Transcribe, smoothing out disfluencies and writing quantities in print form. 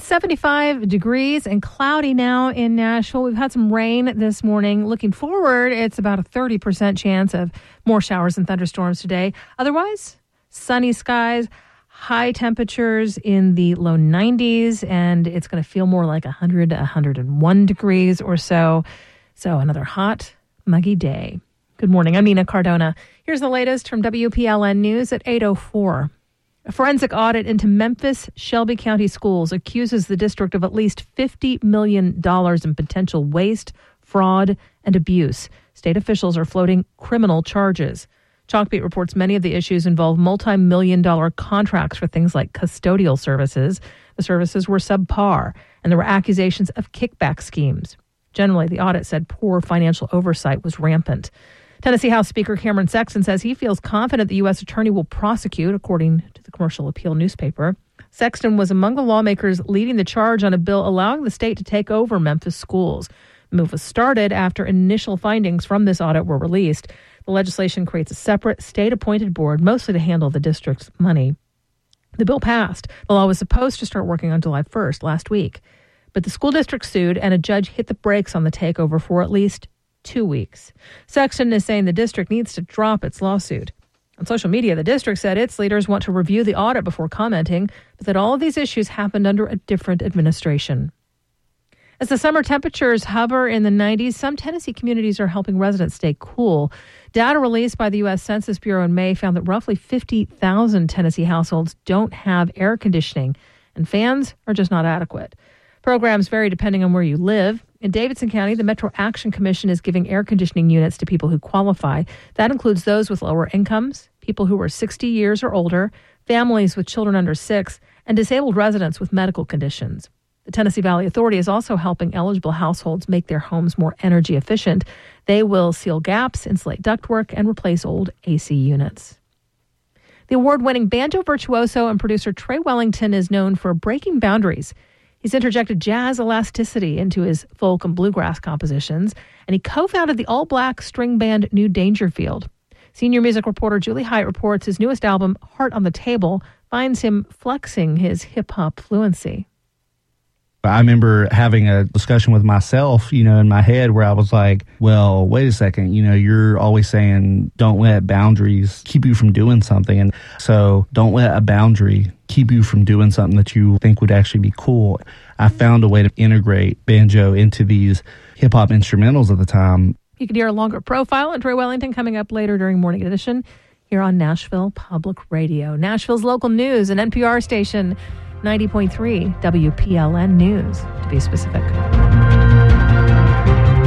75 degrees and cloudy now in Nashville. We've had some rain this morning. Looking forward, it's about a 30% chance of more showers and thunderstorms today. Otherwise, sunny skies, high temperatures in the low 90s, and it's going to feel more like 100 to 101 degrees or so. So another hot, muggy day. Good morning. I'm Nina Cardona. Here's the latest from WPLN News at 8:04. A forensic audit into Memphis Shelby County schools accuses the district of at least $50 million in potential waste, fraud, and abuse. State officials are floating criminal charges. Chalkbeat reports many of the issues involve multi-million-dollar contracts for things like custodial services. The services were subpar, and there were accusations of kickback schemes. Generally, the audit said poor financial oversight was rampant. Tennessee House Speaker Cameron Sexton says he feels confident the U.S. attorney will prosecute, according to the Commercial Appeal newspaper. Sexton was among the lawmakers leading the charge on a bill allowing the state to take over Memphis schools. The move was started after initial findings from this audit were released. The legislation creates a separate state-appointed board, mostly to handle the district's money. The bill passed. The law was supposed to start working on July 1st, last week. But the school district sued, and a judge hit the brakes on the takeover for at least 2 weeks. Sexton is saying the district needs to drop its lawsuit. On social media, the district said its leaders want to review the audit before commenting, but that all of these issues happened under a different administration. As the summer temperatures hover in the 90s, some Tennessee communities are helping residents stay cool. Data released by the U.S. Census Bureau in May found that roughly 50,000 Tennessee households don't have air conditioning, and fans are just not adequate. Programs vary depending on where you live. In Davidson County, the Metro Action Commission is giving air conditioning units to people who qualify. That includes those with lower incomes, people who are 60 years or older, families with children under 6, and disabled residents with medical conditions. The Tennessee Valley Authority is also helping eligible households make their homes more energy efficient. They will seal gaps, insulate ductwork, and replace old AC units. The award-winning banjo virtuoso and producer Trey Wellington is known for breaking boundaries. He's interjected jazz elasticity into his folk and bluegrass compositions, and he co-founded the all-black string band New Dangerfield. Senior music reporter Julie Haidt reports his newest album, Heart on the Table, finds him flexing his hip-hop fluency. I remember having a discussion with myself, in my head where I was like, well, wait a second, you're always saying don't let boundaries keep you from doing something. And so don't let a boundary keep you from doing something that you think would actually be cool. I found a way to integrate banjo into these hip hop instrumentals at the time. You can hear a longer profile on Trey Wellington coming up later during Morning Edition here on Nashville Public Radio. Nashville's local news, an NPR station, 90.3 WPLN News, to be specific.